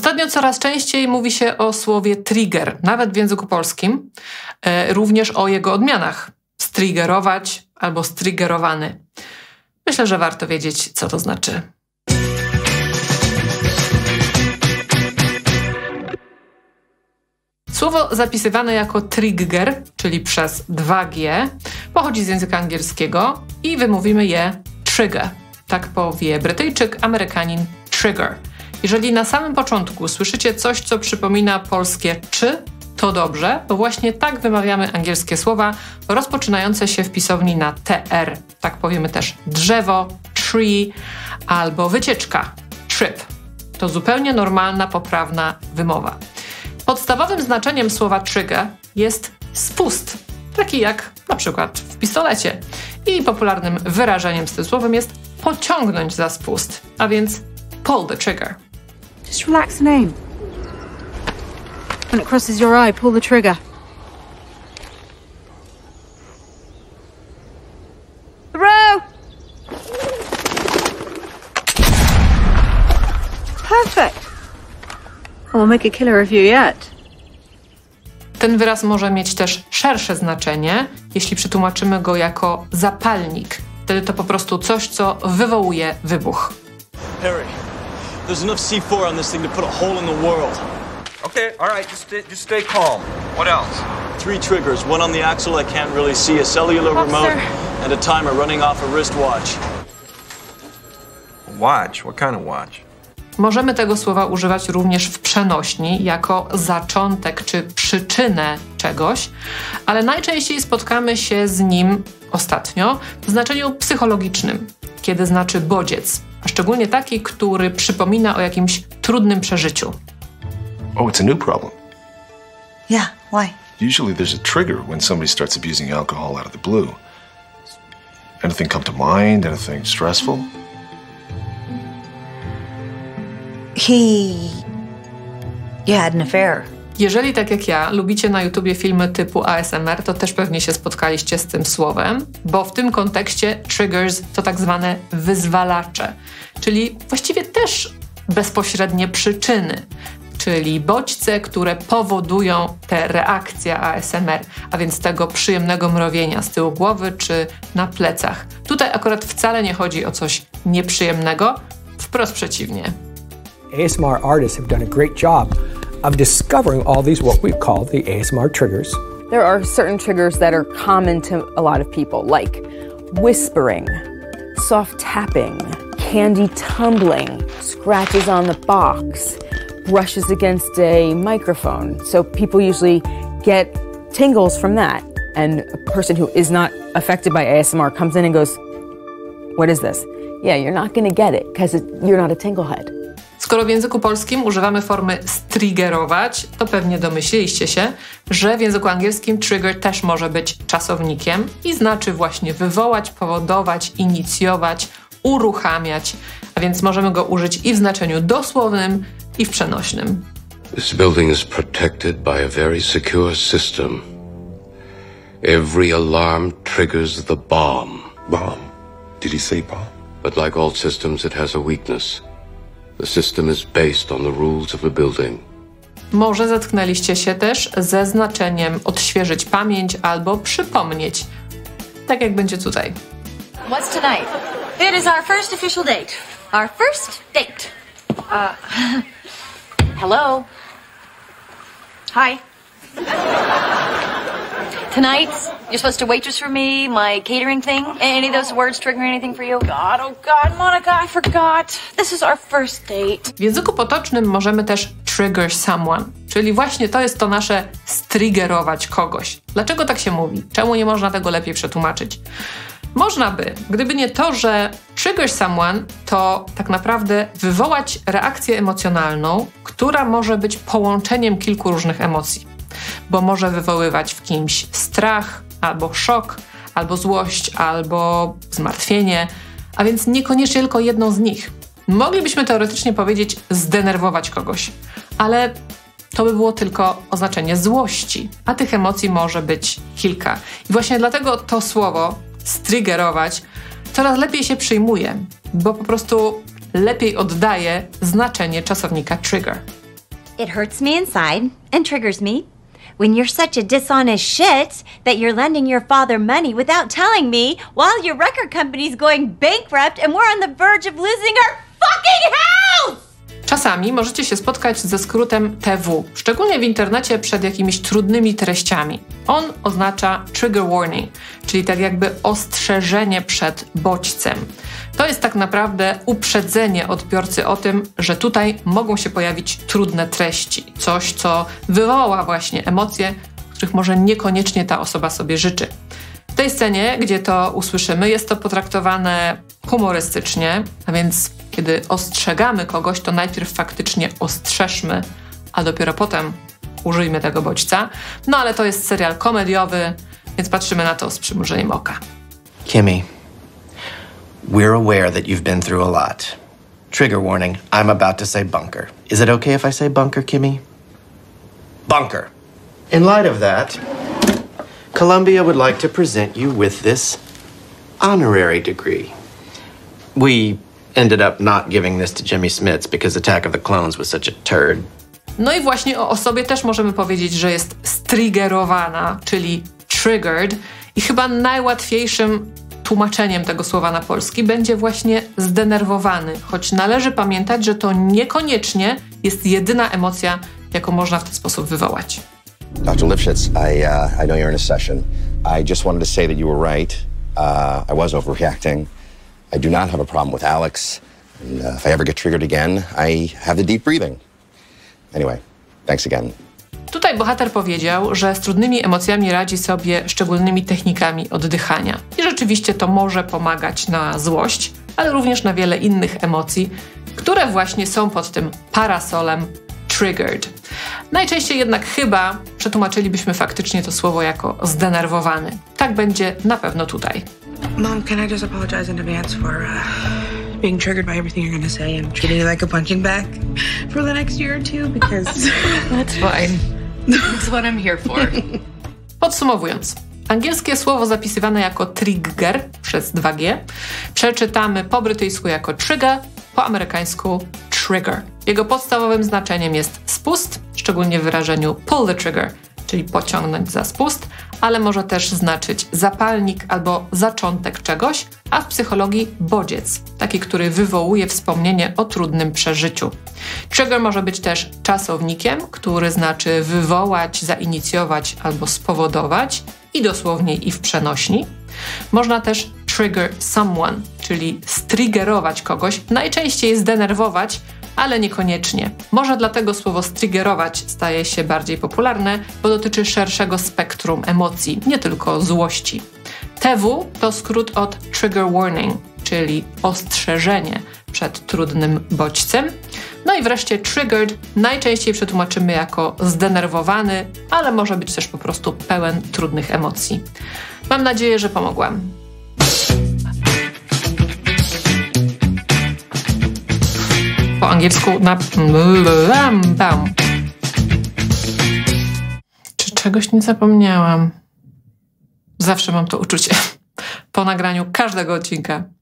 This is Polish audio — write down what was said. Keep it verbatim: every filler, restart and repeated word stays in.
Ostatnio coraz częściej mówi się o słowie trigger, nawet w języku polskim, e, również o jego odmianach. Striggerować albo striggerowany. Myślę, że warto wiedzieć, co to znaczy. Słowo zapisywane jako trigger, czyli przez dwa G, pochodzi z języka angielskiego i wymówimy je trigger. Tak powie Brytyjczyk, Amerykanin trigger. Jeżeli na samym początku słyszycie coś, co przypomina polskie czy, to dobrze, bo właśnie tak wymawiamy angielskie słowa rozpoczynające się w pisowni na T R. Tak powiemy też drzewo, tree, albo wycieczka, trip. To zupełnie normalna, poprawna wymowa. Podstawowym znaczeniem słowa trigger jest spust, taki jak na przykład w pistolecie. I popularnym wyrażeniem z tym słowem jest pociągnąć za spust, a więc pull the trigger. Just relax and aim. When it crosses your eye, pull the trigger. Throw! Perfect. I will make a killer of you yet. Ten wyraz może mieć też szersze znaczenie, jeśli przetłumaczymy go jako zapalnik. Wtedy to po prostu coś, co wywołuje wybuch. Harry, there's enough C four on this thing to put a hole in the world. Okay, all right, just stay, just stay calm. What else? Three triggers, one on the axle I can't really see, a cellular Officer. remote, and a timer running off a wristwatch. Watch? What kind of watch? Możemy tego słowa używać również w przenośni, jako zaczątek czy przyczynę czegoś, ale najczęściej spotkamy się z nim ostatnio w znaczeniu psychologicznym, kiedy znaczy bodziec, a szczególnie taki, który przypomina o jakimś trudnym przeżyciu. Oh, it's a new problem. Yeah, why? Usually there's a trigger when somebody starts abusing alcohol out of the blue. Anything come to mind? Anything stressful? He... You had an affair. Jeżeli, tak jak ja, lubicie na YouTubie filmy typu A S M R, to też pewnie się spotkaliście z tym słowem, bo w tym kontekście triggers to tak zwane wyzwalacze, czyli właściwie też bezpośrednie przyczyny, czyli bodźce, które powodują te reakcje A S M R, a więc tego przyjemnego mrowienia z tyłu głowy czy na plecach. Tutaj akurat wcale nie chodzi o coś nieprzyjemnego, wprost przeciwnie. A S M R artists have done a great job of discovering all these what we call the A S M R triggers. There are certain triggers that are common to a lot of people, like whispering, soft tapping, candy tumbling, scratches on the box, brushes against a microphone. So people usually get tingles from that. And a person who is not affected by A S M R comes in and goes, what is this? Yeah, you're not going to get it because you're not a tinglehead. Skoro w języku polskim używamy formy striggerować, to pewnie domyśliliście się, że w języku angielskim trigger też może być czasownikiem i znaczy właśnie wywołać, powodować, inicjować, uruchamiać, a więc możemy go użyć i w znaczeniu dosłownym, i w przenośnym. This building is protected by a very secure system. Every alarm triggers the bomb. Bomb? Did he say bomb? But like all systems, it has a weakness. The system is based on the rules of the building. Może zetknęliście się też ze znaczeniem odświeżyć pamięć albo przypomnieć. Tak jak będzie tutaj. What's tonight? It is our first official date. Our first date. Uh, hello? Hi. Tonight, you're supposed to waitress for me, my catering thing. Any of those words trigger anything for you? God, oh God, Monica, I forgot. This is our first date. W języku potocznym możemy też trigger someone, czyli właśnie to jest to nasze striggerować kogoś. Dlaczego tak się mówi? Czemu nie można tego lepiej przetłumaczyć? Można by, gdyby nie to, że trigger someone to tak naprawdę wywołać reakcję emocjonalną, która może być połączeniem kilku różnych emocji, bo może wywoływać w kimś strach, albo szok, albo złość, albo zmartwienie, a więc niekoniecznie tylko jedną z nich. Moglibyśmy teoretycznie powiedzieć zdenerwować kogoś, ale to by było tylko oznaczenie złości, a tych emocji może być kilka. I właśnie dlatego to słowo striggerować coraz lepiej się przyjmuje, bo po prostu lepiej oddaje znaczenie czasownika trigger. It hurts me inside and triggers me when you're such a dishonest shit that you're lending your father money without telling me while your record company's going bankrupt and we're on the verge of losing our fucking house! Czasami możecie się spotkać ze skrótem T W, szczególnie w internecie przed jakimiś trudnymi treściami. On oznacza trigger warning, czyli tak jakby ostrzeżenie przed bodźcem. To jest tak naprawdę uprzedzenie odbiorcy o tym, że tutaj mogą się pojawić trudne treści. Coś, co wywoła właśnie emocje, których może niekoniecznie ta osoba sobie życzy. W tej scenie, gdzie to usłyszymy, jest to potraktowane humorystycznie, a więc kiedy ostrzegamy kogoś, to najpierw faktycznie ostrzeżmy, a dopiero potem użyjmy tego bodźca. No ale to jest serial komediowy, więc patrzymy na to z przymrużeniem oka. Kimmy, we're aware that you've been through a lot. Trigger warning, I'm about to say bunker. Is it okay if I say bunker, Kimmy? Bunker. In light of that, Columbia would like to present you with this honorary degree. We ended up not giving this to Jimmy Smits because Attack of the Clones was such a turd. No i właśnie o osobie też możemy powiedzieć, że jest striggerowana, czyli triggered, i chyba najłatwiejszym tłumaczeniem tego słowa na polski będzie właśnie zdenerwowany, choć należy pamiętać, że to niekoniecznie jest jedyna emocja, jaką można w ten sposób wywołać. Doctor Lifshitz, I, uh, I know you're in a session. I just wanted to say that you were right. Uh, I was overreacting. I do not have a problem with Alex. And uh, if I ever get triggered again, I have the deep breathing. Anyway, thanks again. Tutaj bohater powiedział, że z trudnymi emocjami radzi sobie szczególnymi technikami oddychania. I rzeczywiście to może pomagać na złość, ale również na wiele innych emocji, które właśnie są pod tym parasolem triggered. Najczęściej jednak chyba przetłumaczylibyśmy faktycznie to słowo jako zdenerwowany. Tak będzie na pewno tutaj. Mom, can I just apologize in advance for uh, being triggered by everything you're gonna say and treating you like a punching bag for the next year or two, because that's fine. That's what I'm here for. Podsumowując, angielskie słowo zapisywane jako trigger przez dwa G przeczytamy po brytyjsku jako trigger, po amerykańsku trigger. Jego podstawowym znaczeniem jest spust, szczególnie w wyrażeniu pull the trigger, czyli pociągnąć za spust, ale może też znaczyć zapalnik albo zaczątek czegoś, a w psychologii bodziec, taki, który wywołuje wspomnienie o trudnym przeżyciu. Trigger może być też czasownikiem, który znaczy wywołać, zainicjować albo spowodować, i dosłownie i w przenośni. Można też trigger someone, czyli striggerować kogoś, najczęściej zdenerwować, ale niekoniecznie. Może dlatego słowo striggerować staje się bardziej popularne, bo dotyczy szerszego spektrum emocji, nie tylko złości. T W to skrót od trigger warning, czyli ostrzeżenie przed trudnym bodźcem. No i wreszcie triggered najczęściej przetłumaczymy jako zdenerwowany, ale może być też po prostu pełen trudnych emocji. Mam nadzieję, że pomogłam. Po angielsku na... Czy czegoś nie zapomniałam? Zawsze mam to uczucie po nagraniu każdego odcinka.